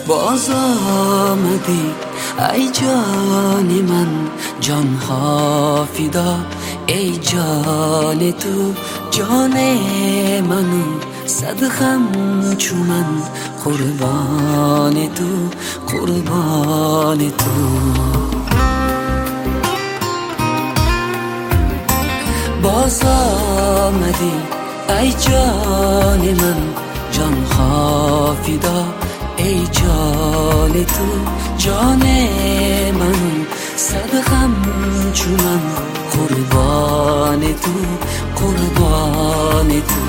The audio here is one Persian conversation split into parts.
باز آمدی ای جان من، جان ها فدا ای جان تو، جان منو صدقم چو من، قربان تو قربان تو. باز آمدی ای جان من، جان ها فدا ای جان تو، جان من صدقم چو من، قربان تو قربان تو.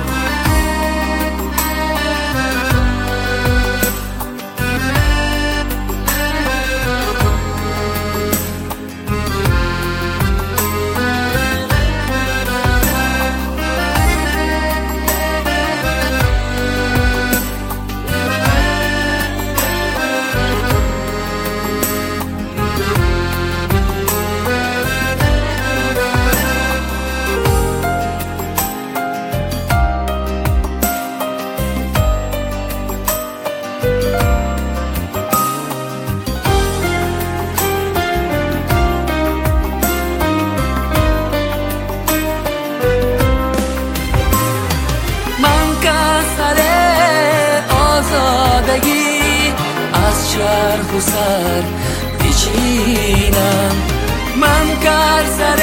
از چرخ و سر پیچیدم، من که سر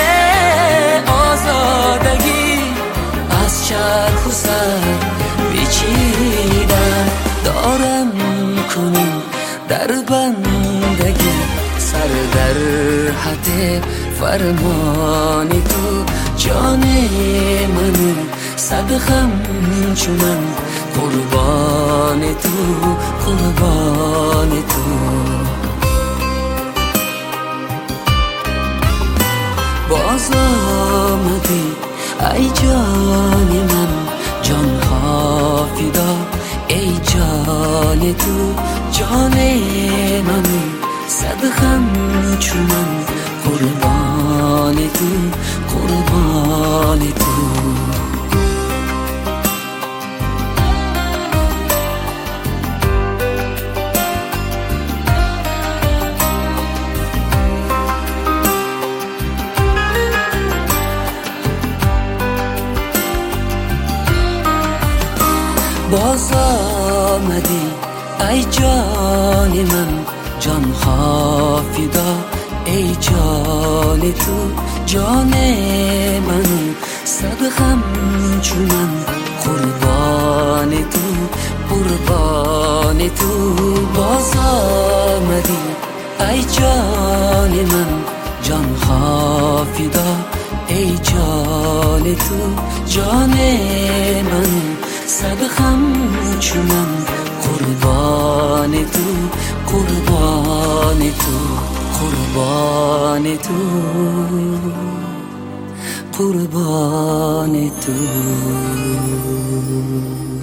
آزادگی از چرخ و سر پیچیدم. دارم کنیم در بندگی، سر در حد فرمان تو، جان منو صدقم چو من، قربان تو قربان تو. باز آمدی ای جان من، جان ها فدا ای جان تو، جان منو صدقم چو من، قربان تو قربان تو. باز آمدی ای جان من، جان ها فدا ای جان تو، جان من صدقم چو من، قربان تو قربان تو. باز آمدی ای جان من، جان ها فدا ای جان تو، جان من صدقم چو من، قربان تو قربان تو قربان تو قربان تو.